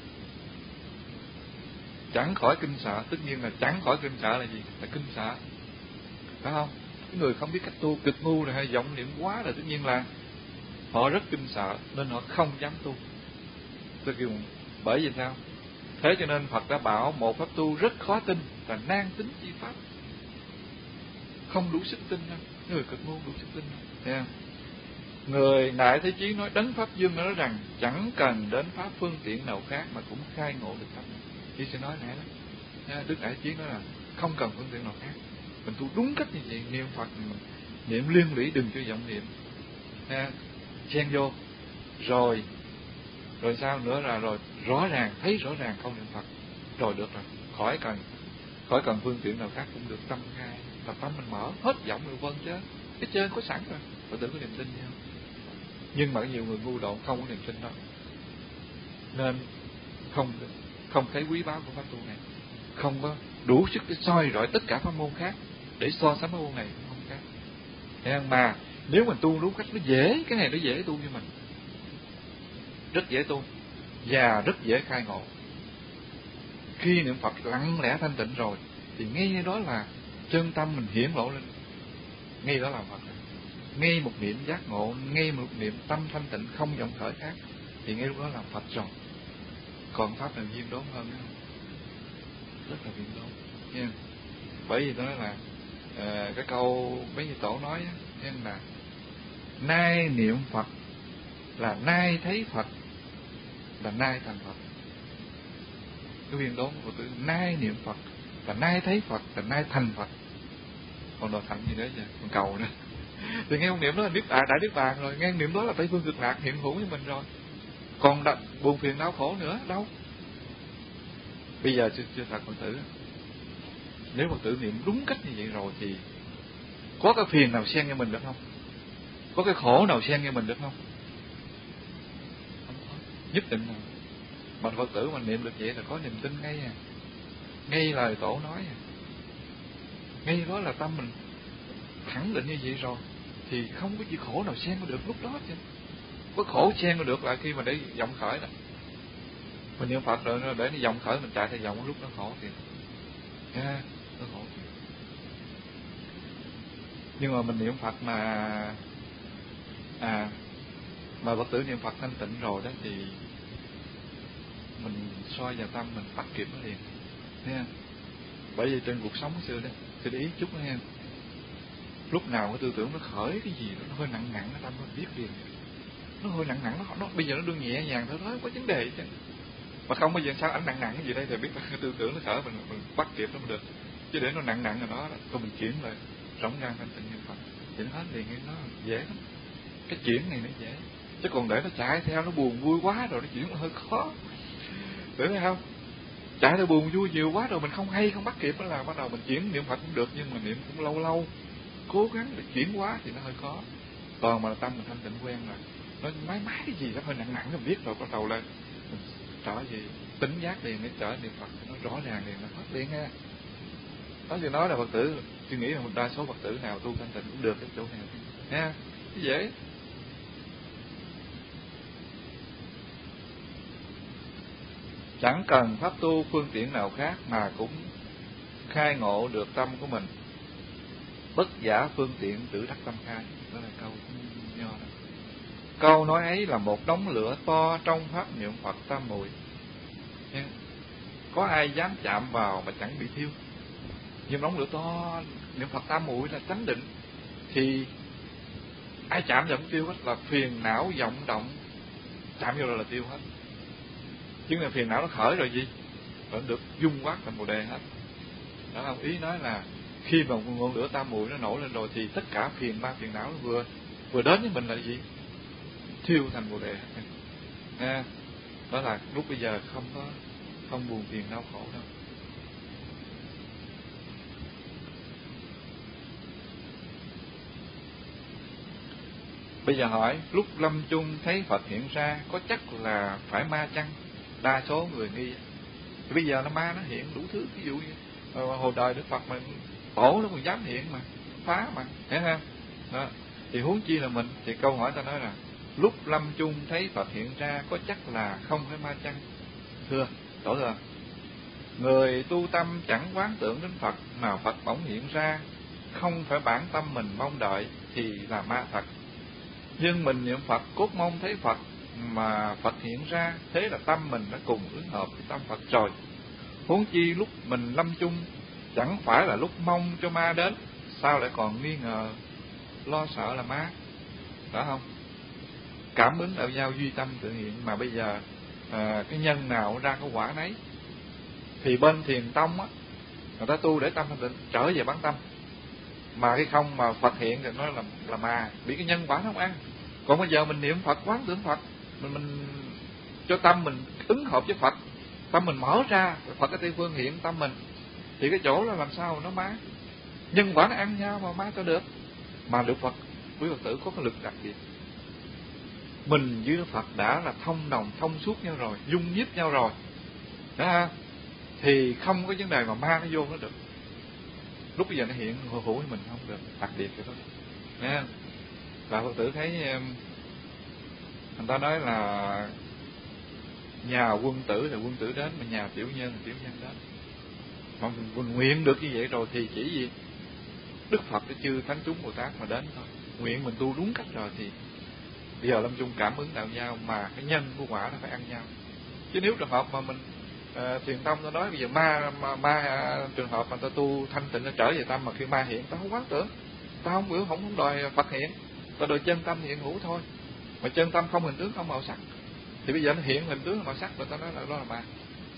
chẳng khỏi kinh sợ. Tất nhiên là chẳng khỏi kinh sợ là gì? Là kinh sợ, phải không? Cái người không biết cách tu cực ngu rồi hay vọng niệm quá là tất nhiên là họ rất kinh sợ nên họ không dám tu. Tôi kêu bởi vì sao? Thế cho nên Phật đã bảo một pháp tu rất khó tin là nan tính chi pháp, không đủ sức tin đâu. Người cực ngu đủ sức tin đâu. Yeah. Người Đại Thế Chí nói đấng pháp dương nói rằng chẳng cần đến pháp phương tiện nào khác mà cũng khai ngộ được pháp. Chỉ sẽ nói nãy đó. Đức Đại Thế Chí nói là không cần phương tiện nào khác, mình tu đúng cách như vậy, niệm Phật mình niệm liên lụy, đừng cho vọng niệm. Ha, xen vô rồi rồi sao nữa là rồi rõ ràng thấy rõ ràng không niệm Phật rồi được rồi, khỏi cần khỏi cần phương tiện nào khác cũng được. Tâm khai tập tâm mình mở hết vọng rồi vân chứ cái trên có sẵn rồi, Phật tử có niềm tin nhau. Nhưng mà nhiều người ngu độn không có niềm tin đó nên không không thấy quý báu của pháp tu này, không có đủ sức để soi rọi tất cả pháp môn khác để so sánh pháp môn này không khác. Thế mà nếu mình tu đúng cách nó dễ, cái này nó dễ tu cho mình, rất dễ tu và rất dễ khai ngộ. Khi niệm Phật lặng lẽ thanh tịnh rồi thì ngay đó là chân tâm mình hiển lộ lên, ngay đó là Phật. Ngay một niệm giác ngộ, ngay một niệm tâm thanh tịnh không vọng khởi khác thì ngay lúc đó là Phật rồi. Còn pháp là viên đốn hơn đó, rất là viên đốn nha. Bởi vì đó là à, cái câu mấy vị tổ nói á, là nay niệm Phật là nay thấy Phật, là nay thành Phật. Cái viên đốn của tự nay niệm Phật là nay thấy Phật, là nay thành Phật. Còn đồ thành gì đấy vậy, còn cầu nữa. Thì nghe một niệm đó là biết à, đã biết bàn rồi, nghe niệm đó là Tây Phương Cực Lạc hiện hữu với mình rồi. còn đặt buồn phiền đau khổ nữa đâu. Bây giờ chưa, chưa thật Phật tử, nếu Phật tử niệm đúng cách như vậy rồi thì có cái phiền nào xen cho mình được không? Có cái khổ nào xen cho mình được không? Không có, nhất định là mà Phật tử mà niệm được vậy là có niềm tin ngay à, ngay lời Tổ nói à, ngay đó là tâm mình khẳng định như vậy rồi thì không có chữ khổ nào xen có được lúc đó chứ. Có khổ xen có được là khi mà để vọng khởi đó. Mình niệm Phật rồi để nó vọng khởi mình chạy theo vọng lúc nó khổ thì à, nó khổ thì. Nhưng mà mình niệm Phật mà à mà Phật tử niệm Phật thanh tịnh rồi đó thì mình soi vào tâm mình bắt kịp nó liền, nghe. Bởi vì trên cuộc sống xưa đó, tôi để ý chút đó nghe. Lúc nào cái tư tưởng nó khởi cái gì đó, nó hơi nặng nặng ở tâm mình biết liền. Nó hơi nặng nặng nó, nó bây giờ nó đương nhẹ nhàng thôi, thôi có vấn đề chứ. Mà không bây giờ sao ảnh nặng nặng cái gì đây thì biết cái tư tưởng nó khởi mình mình bắt kịp nó mới được. Chứ để nó nặng nặng rồi đó, thôi mình chuyển lại rỗng rang thanh tịnh niệm Phật, thì nó hết liền, nó dễ lắm. Cái chuyển này nó dễ, chứ còn để nó chạy theo nó buồn vui quá rồi nó chuyển nó hơi khó. Tưởng thấy không? Chạy theo buồn vui nhiều quá rồi mình không hay không bắt kịp nó là bắt đầu mình chuyển niệm Phật cũng được, nhưng mà niệm cũng lâu lâu, cố gắng để chuyển quá thì nó hơi khó. Còn mà tâm mình thanh tịnh quen rồi, nó mái mái cái gì đó hơi nặng nặng mình biết rồi, bắt đầu lên mình trở gì tỉnh giác liền để trở niệm Phật nó rõ ràng liền, nó hết liền ha. Đó thì nói là Phật tử suy nghĩ là một đa số Phật tử nào tu thanh tịnh cũng được cái chỗ này nha, dễ. Chẳng cần pháp tu phương tiện nào khác mà cũng khai ngộ được tâm của mình. Bất giả phương tiện tự đắc tâm khai. Đó là câu nho đó. Câu nói ấy là một đống lửa to trong pháp niệm Phật tam muội. Có ai dám chạm vào mà chẳng bị thiêu. Nhưng đống lửa to niệm Phật tam muội là chánh định, thì ai chạm vào cũng tiêu hết, là phiền não vọng động chạm vô rồi là tiêu hết. Chứ là phiền não nó khởi rồi gì vẫn được dung quát thành Bồ Đề hết. Đó không? Ý nói là khi mà ngọn lửa tam muội nó nổi lên rồi thì tất cả phiền ba phiền não nó vừa vừa đến với mình là gì? Thiêu thành Bồ Đề. À, đó là lúc bây giờ không có không buồn phiền đau khổ đâu. Bây giờ hỏi, lúc lâm chung thấy Phật hiện ra có chắc là phải ma chăng? Đa số người nghi. Thì bây giờ nó ma nó hiện đủ thứ, ví dụ như hồi đời Đức Phật mình tổ nó còn dám hiện mà, phá mà, hiểu không? Đó. Thì huống chi là mình, thì câu hỏi ta nói là lúc lâm chung thấy Phật hiện ra có chắc là không phải ma chăng? Thưa, tổ thưa, người tu tâm chẳng quán tưởng đến Phật mà Phật bỗng hiện ra, không phải bản tâm mình mong đợi thì là ma thật. Nhưng mình niệm Phật cốt mong thấy Phật mà Phật hiện ra, thế là tâm mình đã cùng ứng hợp với tâm Phật rồi. Huống chi lúc mình lâm chung chẳng phải là lúc mong cho ma đến, sao lại còn nghi ngờ lo sợ là ma? Đó không? Cảm ứng đạo giao duy tâm tự hiện, mà bây giờ à, cái nhân nào ra có quả nấy. Thì bên Thiền Tông á, người ta tu để tâm thanh tịnh trở về bản tâm, mà cái không mà Phật hiện thì nó là là ma, bị cái nhân quả nó không ăn. Còn bây giờ mình niệm Phật quán tưởng Phật, mình mình cho tâm mình ứng hợp với Phật, tâm mình mở ra, Phật cái Tây Phương hiện tâm mình, thì cái chỗ là làm sao nó má, nhân quả nó ăn nhau mà má cho được. Mà được Phật, quý Phật tử có cái lực đặc biệt, mình với Phật đã là thông đồng thông suốt nhau rồi, dung nhiếp nhau rồi đó, thì không có vấn đề mà ma nó vô nó được. Lúc bây giờ nó hiện hữu hữu với mình không được, đặc biệt cái đó nha. Và Phật tử thấy người ta nói là nhà quân tử là quân tử đến, mà nhà tiểu nhân là tiểu nhân đến. Mà mình nguyện được như vậy rồi thì chỉ gì Đức Phật cái chư thánh chúng Bồ Tát mà đến thôi. Nguyện mình tu đúng cách rồi thì bây giờ lâm chung cảm ứng đạo nhau, mà cái nhân của quả nó phải ăn nhau. Chứ nếu trường hợp mà mình uh, Thiền Tông nó nói bây giờ ma ma, ma uh, trường hợp mà ta tu thanh tịnh nó trở về tâm, mà khi ma hiện ta không quán tưởng, ta không biểu không, không đòi Phật hiện, ta đòi chân tâm hiện hữu thôi. Mà chân tâm không hình tướng không màu sắc, thì bây giờ nó hiện hình tướng màu sắc rồi ta nói là đó là ma,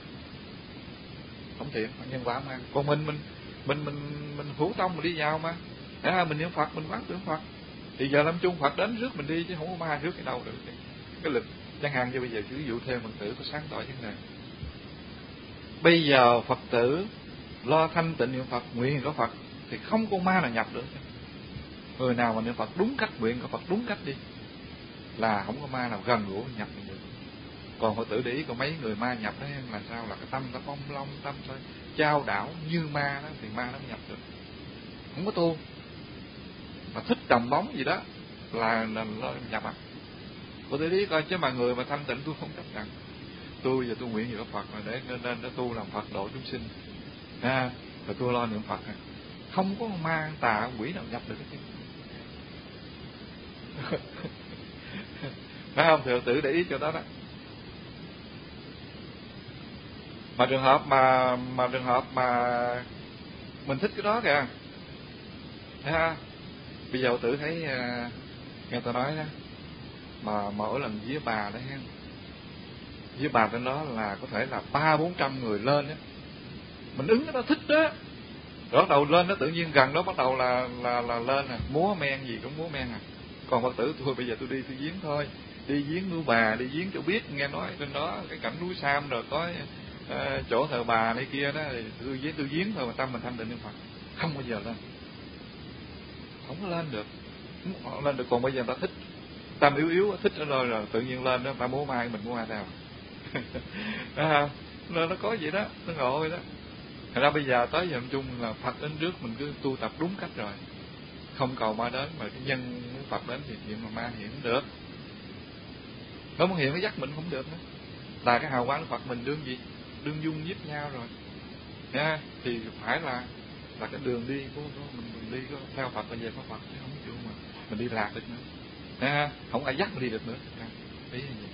không thiện, nhân quả mà. Còn mình mình mình mình mình hữu tông mình đi vào mà, à, mình niệm Phật mình quán tưởng Phật, thì giờ lâm chung Phật đến rước mình đi chứ không có ma rước cái đâu được. Cái lực Chẳng hạn như bây giờ ví dụ thêm Phật tử có sáng tỏ vấn đề. Bây giờ Phật tử lo thanh tịnh niệm Phật, nguyện có Phật thì không con ma nào nhập được. Người nào mà niệm Phật đúng cách, nguyện có Phật đúng cách đi là không có ma nào gần gũi nhập được. Còn Phật tử để ý có mấy người ma nhập đó là sao, là cái tâm nó bông long, tâm thôi chao đảo như ma đó thì ma nó nhập được. Không có tu mà thích trồng bóng gì đó là là nó nhập à. Phật tử để ý coi chứ mà người mà thanh tịnh tôi không chấp nhận. Tôi giờ tôi nguyện gì có Phật mà để nên nên nó tu làm Phật độ chúng sinh. À, rồi tôi lo niệm Phật à. Không có ma tà quỷ nào nhập được cái chuyện. Phải không? Thì tự để ý cho đó đó. Mà trường hợp mà mà trường hợp mà mình thích cái đó kìa, thấy ha? Bây giờ tự thấy uh, nghe tôi nói đó, mà mỗi lần với bà đó ha, với bà trên đó là có thể là ba bốn trăm người lên đó, mình ứng cái đó thích đó, rồi bắt đầu lên đó tự nhiên gần đó bắt đầu là là là lên à, múa men gì cũng múa men à. Còn Phật tử tôi bây giờ tôi đi tôi viếng thôi, đi viếng núi Bà, đi viếng cho biết, nghe nói trên đó cái cảnh núi Sam rồi có uh, chỗ thờ bà này kia đó, thì tôi viếng tôi viếng thôi mà tâm mình thanh tịnh niệm Phật, không bao giờ lên, không có lên được, không lên được. Còn bây giờ ta thích tâm yếu yếu thích nó rồi, rồi tự nhiên lên đó ta múa mai mình múa mai theo. À, nó nó có vậy đó, nó ngộ vậy đó. Thật ra bây giờ tới giờ chung là Phật đến trước mình cứ tu tập đúng cách rồi, không cầu ma đến, mà cái nhân muốn Phật đến thì chuyện mà ma hiện được. Nó muốn hiện nó dắt mình không được nữa. Là cái hào quang của Phật mình đương gì? Đương dung giúp nhau rồi. Nha, thì phải là là cái đường đi của, của mình, mình đi có theo Phật, bây giờ có Phật chứ không chịu mà mình đi lạc được nữa. Nha, không ai dắt mình đi được nữa. Ý là gì?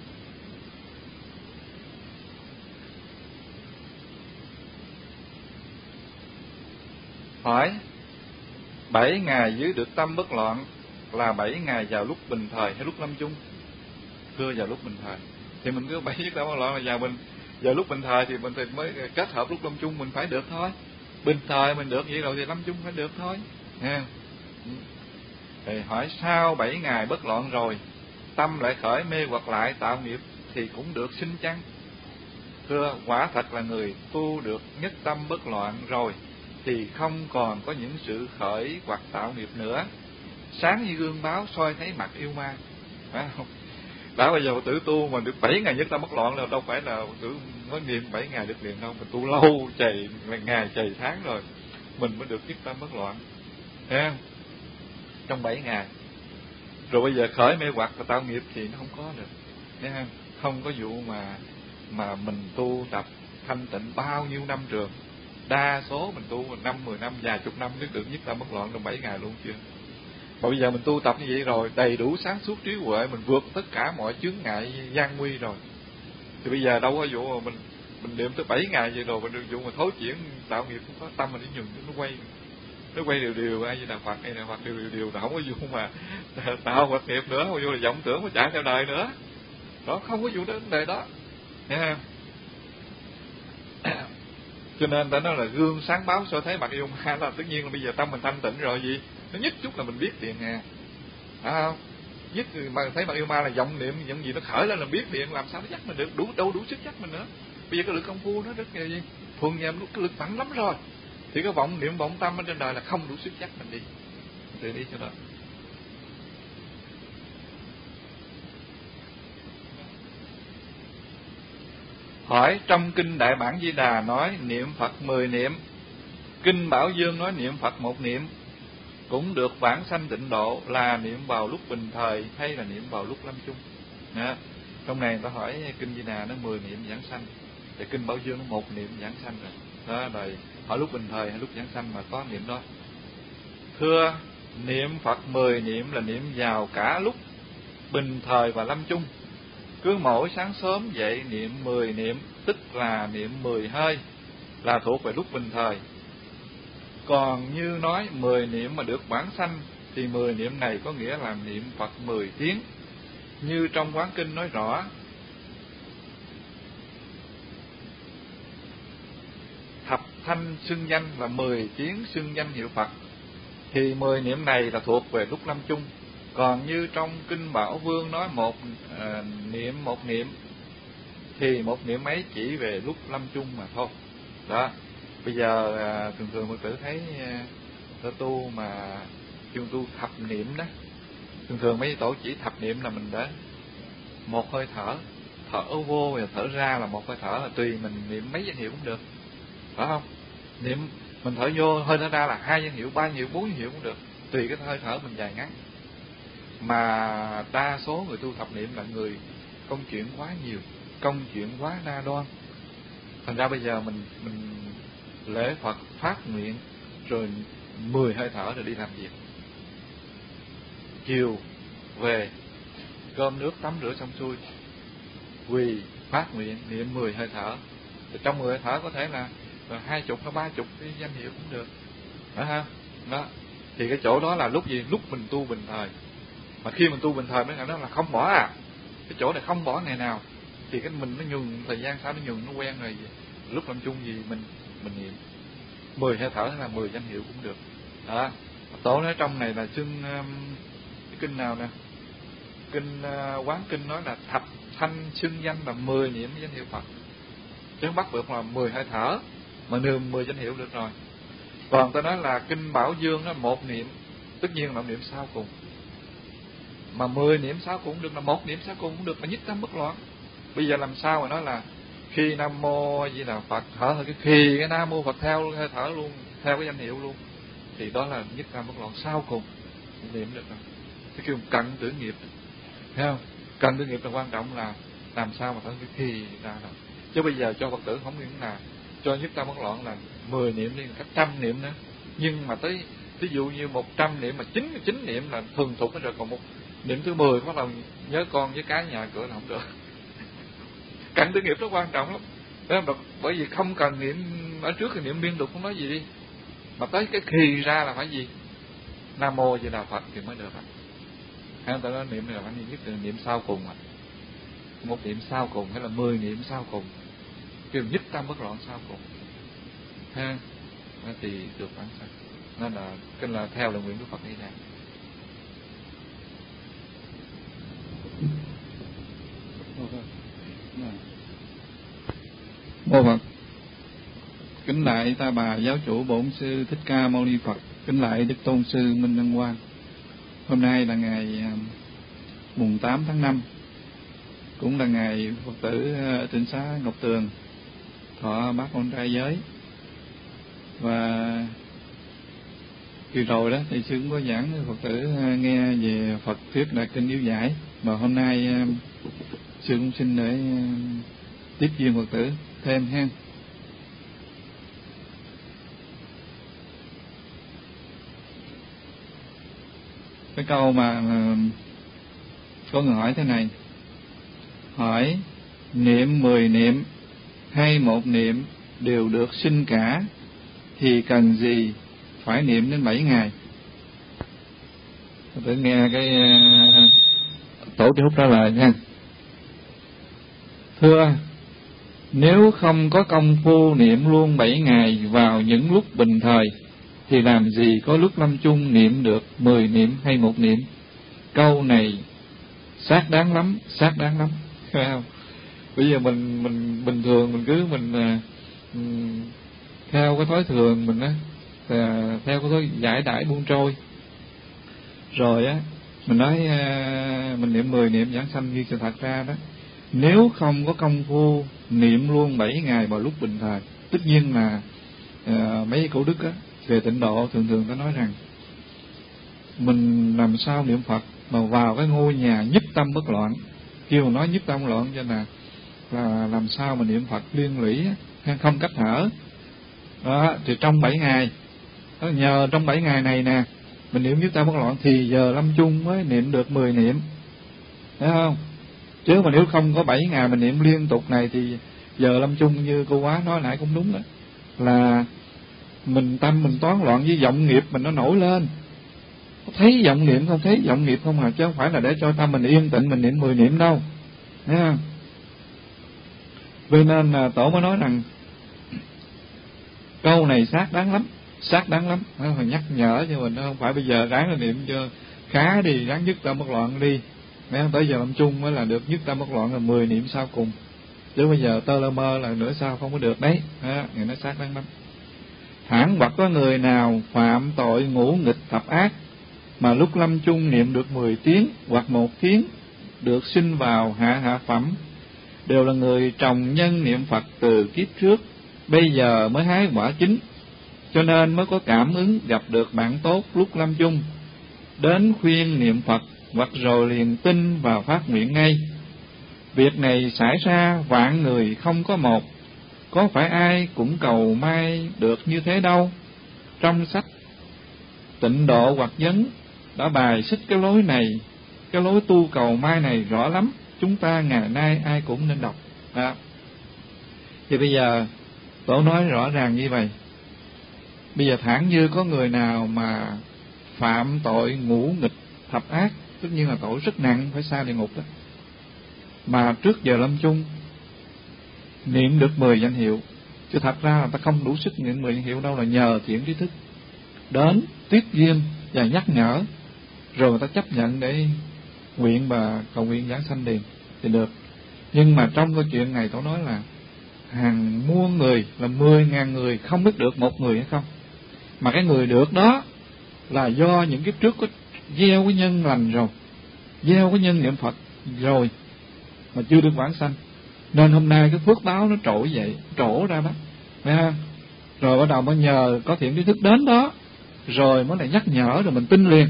Hỏi bảy ngày giữ được tâm bất loạn là bảy ngày vào lúc bình thời hay lúc lâm chung? Thưa vào lúc bình thời. Thì mình cứ bảy giữ tâm bất loạn là vào bình vào lúc bình thời thì mình thì mới kết hợp lúc lâm chung mình phải được thôi. Bình thời mình được vậy rồi thì lâm chung phải được thôi. Nha. Thì hỏi sau bảy ngày bất loạn rồi, tâm lại khởi mê hoặc lại tạo nghiệp thì cũng được sinh chăng? Thưa, quả thật là người tu được nhất tâm bất loạn rồi thì không còn có những sự khởi hoặc tạo nghiệp nữa. Sáng như gương báo soi thấy mặt yêu ma, phải không? Đã bây giờ tử tu mà được bảy ngày nhất tâm bất loạn là đâu phải là tử nói niệm bảy ngày được liền đâu, mình tu lâu chày ngày chày tháng rồi mình mới được nhất tâm bất loạn, thấy không? Trong bảy ngày. Rồi bây giờ khởi mê hoặc và tạo nghiệp thì nó không có được, thấy không? Không có vụ mà mà mình tu tập thanh tịnh bao nhiêu năm trường, đa số mình tu năm mười năm vài chục năm mới được nhất tâm bất loạn trong bảy ngày luôn chưa. Mà bây giờ mình tu tập như vậy rồi, đầy đủ sáng suốt trí huệ, mình vượt tất cả mọi chướng ngại gian nguy rồi, thì bây giờ đâu có vụ mà mình mình niệm tới bảy ngày vậy rồi mình được vụ mà thối chuyển tạo nghiệp, không có tâm mình đi nhường nó quay nó quay đều đều ai như là Phật hay là Phật đều đều đều là không có vụ mà tạo Phật nghiệp nữa, không có vụ là vọng tưởng mà chạy theo đời nữa đó, không có vụ đến vấn đề đó, nghe không? Cho nên ta nói là gương sáng báo soi thấy mặt yêu ma, là tất nhiên là bây giờ tâm mình thanh tịnh rồi gì, nó nhất chút là mình biết liền nè, phải không? Nhất mà thấy mặt yêu ma là vọng niệm những gì nó khởi lên là biết liền, làm sao nó dắt mình được, đủ đâu đủ sức dắt mình nữa. Bây giờ cái lực công phu nó rất là gì, thuần nhầm cái lực mạnh lắm rồi, thì cái vọng niệm vọng tâm ở trên đời là không đủ sức dắt mình đi, tự đi cho đó. Hỏi trong kinh Đại Bản Di Đà nói niệm Phật mười niệm, kinh Bảo Dương nói niệm Phật một niệm cũng được vãng sanh tịnh độ, là niệm vào lúc bình thời hay là niệm vào lúc lâm chung? Đó. Trong này người ta hỏi kinh Di Đà nó mười niệm vãng sanh, thì kinh Bảo Dương nó một niệm vãng sanh rồi. Đó, rồi hỏi lúc bình thời hay lúc vãng sanh mà có niệm đó. Thưa, niệm Phật mười niệm là niệm vào cả lúc bình thời và lâm chung. Cứ mỗi sáng sớm dậy niệm mười niệm, tức là niệm mười hơi, là thuộc về lúc bình thời. Còn như nói mười niệm mà được vãng sanh thì mười niệm này có nghĩa là niệm Phật mười tiếng. Như trong Quán Kinh nói rõ, thập thanh xưng danh là mười tiếng xưng danh hiệu Phật, thì mười niệm này là thuộc về lúc lâm chung. Còn như trong kinh Bảo Vương nói một à, niệm một niệm, thì một niệm ấy chỉ về lúc lâm chung mà thôi. Đó. Bây giờ à, thường thường Phật tử thấy à, ta tu mà chuyên tu thập niệm đó, thường thường mấy tổ chỉ thập niệm là mình đã một hơi thở, thở vô và thở ra là một hơi thở, là tùy mình niệm mấy danh hiệu cũng được, phải không? Niệm mình thở vô hơi thở ra là hai danh hiệu, ba danh hiệu, bốn danh hiệu cũng được, tùy cái hơi thở mình dài ngắn. Mà đa số người tu thập niệm là người công chuyện quá nhiều, công chuyện quá đa đoan, thành ra bây giờ mình mình lễ Phật phát nguyện rồi mười hơi thở rồi đi làm việc, chiều về cơm nước tắm rửa xong xuôi quỳ phát nguyện niệm mười hơi thở. Thì trong mười hơi thở có thể là hai chục hay ba chục cái danh hiệu cũng được, phải không? Đó. Thì cái chỗ đó là lúc gì? Lúc mình tu bình thời. Mà khi mình tu bình thời mới nói đó là không bỏ à. Cái chỗ này không bỏ ngày nào. Thì cái mình nó nhường thời gian sau nó nhường nó quen rồi. Lúc làm chung gì mình mình niệm mười hơi thở là mười danh hiệu cũng được. Đó. Tổ nói trong này là xưng um, cái kinh nào nè? Kinh uh, Quán Kinh nói là thập thanh xưng danh là mười niệm danh hiệu Phật. Chứ không bắt buộc là mười hơi thở, mà nương mười danh hiệu được rồi. Còn tôi nói là kinh Bảo Dương nó một niệm, tất nhiên là niệm sau cùng. Mà mười niệm sau cùng cũng được, là một niệm sau cùng cũng được, mà nhất tâm bất loạn. Bây giờ làm sao mà nói là khi Nam Mô Di Đà Phật thở thôi, cái khi cái Nam Mô Phật theo hơi thở luôn, theo cái danh hiệu luôn, thì đó là nhất tâm bất loạn sau cùng niệm được rồi. Cái kêu cận tử nghiệp, thấy không? Cận tử nghiệp là quan trọng là làm sao mà thở cái khi ra rồi. Chứ bây giờ cho Phật tử không những là cho nhất tâm bất loạn là mười niệm đi, cách trăm niệm nữa. Nhưng mà tới ví dụ như một trăm niệm mà chín mươi chín niệm là thuần thục hết rồi, còn một niệm thứ mười bắt đầu nhớ con với cái nhà cửa là không được. Cận tử nghiệp nó quan trọng lắm. Đấy không? Bởi vì không cần niệm ở trước thì niệm liên tục không nói gì đi. Mà tới cái khi ra là phải gì? Nam Mô Di Đà Phật thì mới được. Hay ta nói niệm này là phải nhất là niệm sau cùng à. Một niệm sau cùng hay là mười niệm sau cùng, kêu nhất tâm bất loạn sau cùng, ha, thì được bản thân. Nên là cái là theo lời nguyện của Phật đi ra. Mô Phật. Kính lại ta bà giáo chủ bổn sư Thích Ca Mâu Ni Phật. Kính lại Đức Tôn sư Minh Ân Quang. Hôm nay là ngày mùng tám tháng năm, cũng là ngày Phật tử ở Tịnh xá Ngọc Tường thọ bát quan trai giới. Và kỳ rồi đó thì sư cũng có giảng Phật tử nghe về Phật thuyết là kinh Yếu Giải, mà hôm nay sư cũng xin để tiếp duyên Phật tử thêm ha. Cái câu mà có người hỏi thế này, hỏi niệm mười niệm hay một niệm đều được sinh cả, thì cần gì phải niệm đến bảy ngày? Tôi nghe cái uh, tổ Trí Húc trả lời nha. Thưa, nếu không có công phu niệm luôn bảy ngày vào những lúc bình thời, thì làm gì có lúc lâm chung niệm được mười niệm hay một niệm? Câu này xác đáng lắm, xác đáng lắm, phải không? Bây giờ mình mình bình thường mình cứ mình uh, theo cái thói thường mình á, uh, theo cái thói giải đãi buông trôi, rồi á mình nói uh, mình niệm mười niệm giảng sanh như sự thật ra đó. Nếu không có công phu niệm luôn bảy ngày vào lúc bình thời, tất nhiên là uh, mấy cổ đức á về tịnh độ thường thường ta nói rằng mình làm sao niệm Phật mà vào cái ngôi nhà nhất tâm bất loạn. Khi mà nói nhất tâm bất loạn cho là là làm sao mà niệm Phật liên lũy hay không cách thở đó. Thì trong bảy ngày đó, nhờ trong bảy ngày này nè mình niệm nhất tâm bất loạn thì giờ lâm chung mới niệm được mười niệm, thấy không? Chứ mà nếu không có bảy ngày mình niệm liên tục này thì giờ lâm chung như cô Quá nói nãy cũng đúng đó, là mình tâm mình toán loạn với vọng nghiệp mình nó nổi lên. Thấy vọng niệm không thấy vọng nghiệp không à, chứ không phải là để cho tâm mình yên tĩnh mình niệm mười niệm đâu, thấy không? Vì nên là tổ mới nói rằng câu này xác đáng lắm, xác đáng lắm. Nó phải nhắc nhở cho mình, không phải bây giờ ráng là niệm cho khá đi, ráng nhất tâm bất loạn đi. Mấy ông tới giờ lâm chung mới là được nhất tâm bất loạn là mười niệm sau cùng. Chứ bây giờ tơ lơ mơ là nửa sau không có được đấy. Đó, người nó sát đáng lắm. Hẳn hoặc có người nào phạm tội ngũ nghịch thập ác mà lúc lâm chung niệm được mười tiếng hoặc một tiếng, được sinh vào hạ hạ phẩm, đều là người trồng nhân niệm Phật từ kiếp trước, bây giờ mới hái quả chính, cho nên mới có cảm ứng gặp được bạn tốt lúc lâm chung, đến khuyên niệm Phật hoặc rồi liền tin và phát nguyện ngay. Việc này xảy ra vạn người không có một, có phải ai cũng cầu may được như thế đâu. Trong sách Tịnh Độ hoặc Vấn đã bài xích cái lối này, cái lối tu cầu may này rõ lắm, chúng ta ngày nay ai cũng nên đọc. Đó. Thì bây giờ Tổ nói rõ ràng như vậy. Bây giờ thản như có người nào mà phạm tội ngũ nghịch thập ác, tất nhiên là tội rất nặng, phải xa địa ngục đó, mà trước giờ lâm chung niệm được mười danh hiệu, chứ thật ra là ta không đủ sức niệm mười danh hiệu đâu, là nhờ thiện trí thức đến tiếp duyên và nhắc nhở, rồi người ta chấp nhận để nguyện và cầu nguyện giảng sanh liền thì được. Nhưng mà trong câu chuyện này Tổ nói là hàng muôn người, là mười ngàn người không biết được một người hay không, mà cái người được đó là do những kiếp trước có gieo cái nhân lành rồi, gieo cái nhân niệm Phật rồi mà chưa được vãng sanh, nên hôm nay cái phước báo nó trỗi dậy, trổ ra đó, thấy không? Rồi bắt đầu mới nhờ có thiện trí thức đến đó, rồi mới lại nhắc nhở, rồi mình tin liền.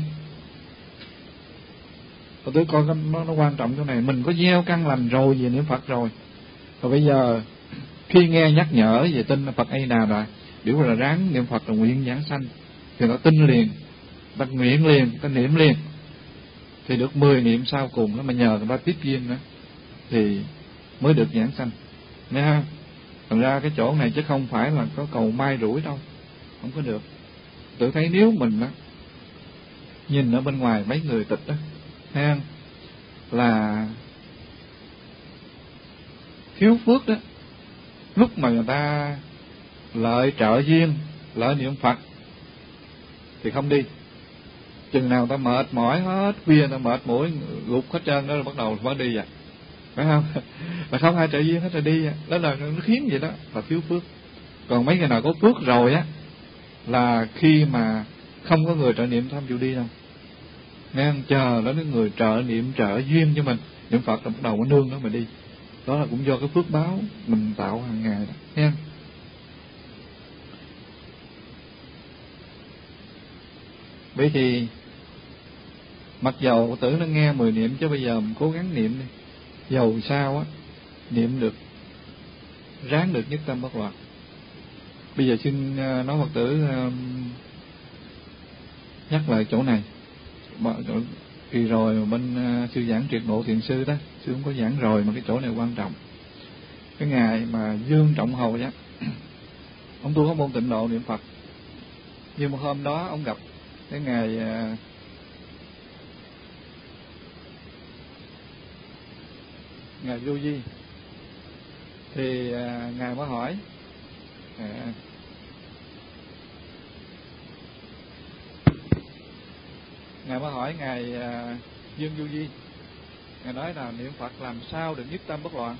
Và tôi coi nó, nó quan trọng chỗ này, mình có gieo căn lành rồi về niệm Phật rồi, rồi bây giờ khi nghe nhắc nhở về tin Phật A Đà rồi, biểu là ráng niệm Phật là nguyện giảng sanh, thì nó tin liền, ta nguyện liền, ta niệm liền, thì được mười niệm sau cùng đó, mà nhờ người ta tiếp duyên nữa thì mới được giảng sanh, nghe không? Thành ra cái chỗ này chứ không phải là có cầu may rủi đâu, không có được. Tự thấy nếu mình đó nhìn ở bên ngoài mấy người tịch đó, thấy không, là thiếu phước đó, lúc mà người ta lợi trợ duyên, lợi niệm Phật thì không đi, chừng nào ta mệt mỏi hết, khuya ta mệt mũi gục hết trơn đó là bắt đầu mới đi vậy, phải không? Mà không ai trợ duyên hết rồi đi vậy. Đó là nó khiến vậy đó, là thiếu phước. Còn mấy người nào có phước rồi á, là khi mà không có người trợ niệm không chịu đi đâu, nghe không? Chờ đó đến người trợ niệm trợ duyên cho mình niệm Phật rồi bắt đầu mới nương đó mà đi. Đó là cũng do cái phước báo mình tạo hàng ngày đó, nghe không? Vậy thì mặc dầu tử nó nghe mười niệm, chứ bây giờ mình cố gắng niệm đi, dầu sao á niệm được, ráng được nhất tâm bất loạn. Bây giờ xin nói Phật tử nhắc lại chỗ này. Kỳ rồi mà bên sư giảng Triệt Ngộ Thiền Sư đó, sư không có giảng rồi, mà cái chỗ này quan trọng. Cái ngày mà Dương Trọng Hầu đó, ông tu có môn Tịnh Độ niệm Phật, nhưng một hôm đó ông gặp cái ngày ngày Vô Vi, thì à, ngài mới hỏi à, ngài mới hỏi ngài à, Dương Vô Vi, ngài nói là niệm Phật làm sao được nhất tâm bất loạn.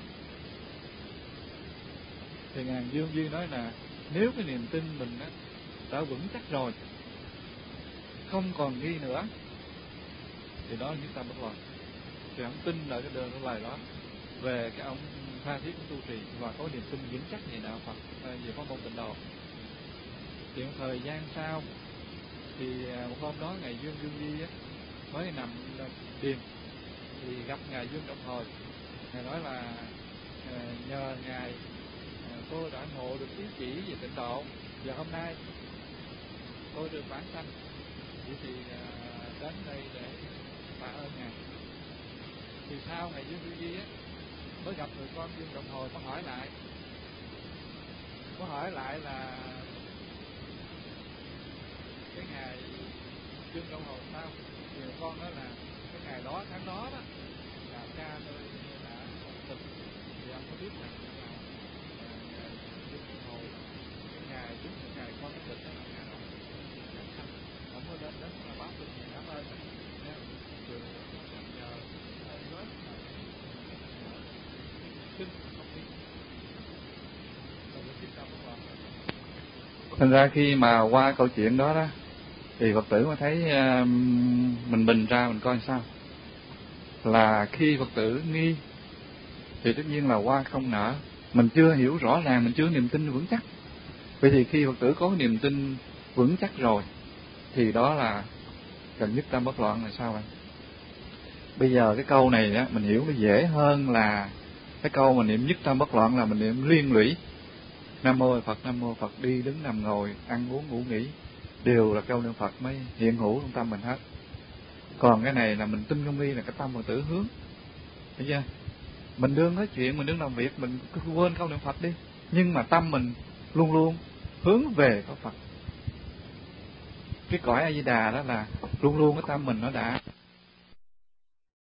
Thì ngài Dương Duy nói là nếu cái niềm tin mình á đã vững chắc rồi, không còn nghi nữa, thì đó là nhất tâm bất loạn. Thì ông tin là cái đường cái lời đó về cái ông tha thiết tu trì và có niềm tin vững chắc về đạo Phật, về pháp môn Tịnh Độ. Thì thời gian sau thì một hôm đó ngài Dương Dương Di á mới nằm thiền, thì gặp ngài Dương Trọng Hồi. Ngài nói là nhờ ngài tôi đã ngộ được ý chỉ về Tịnh Độ, và hôm nay tôi được vãng sanh, vậy thì đến đây để tạ ơn ngài. Thì sau ngày Dương Du Di á mới gặp người con Dương Trọng Hồi, có hỏi lại, có hỏi lại là cái ngày Dương Trọng Hồi sao? Thì người con nói là cái ngày đó tháng đó đó là cha tôi đã tịch. Thì ông có biết rằng là Dương Trọng Hồi cái ngày đúng cái ngày con tịch đó là ngày đó, ông có đến đến là báo tin cảm ơn. Thành ra khi mà qua câu chuyện đó đó thì Phật tử mới thấy uh, mình bình ra mình coi sao. Là khi Phật tử nghi thì tất nhiên là hoa không nở, mình chưa hiểu rõ ràng, mình chưa niềm tin vững chắc. Vậy thì khi Phật tử có niềm tin vững chắc rồi thì đó là cần nhất tâm bất loạn là sao vậy? Bây giờ cái câu này á mình hiểu nó dễ hơn là cái câu mà niệm nhất tâm bất loạn là mình niệm liên lũy. Nam mô Phật, Nam mô Phật, đi đứng nằm ngồi, ăn uống ngủ nghỉ đều là câu niệm Phật mới hiện hữu trong tâm mình hết. Còn cái này là mình tin không nghi là cái tâm Phật tử hướng. Thấy chưa? Mình đương nói chuyện, mình đương làm việc, mình cứ quên câu niệm Phật đi, nhưng mà tâm mình luôn luôn hướng về có Phật. Cái cõi A Di Đà đó là luôn luôn cái tâm mình nó đã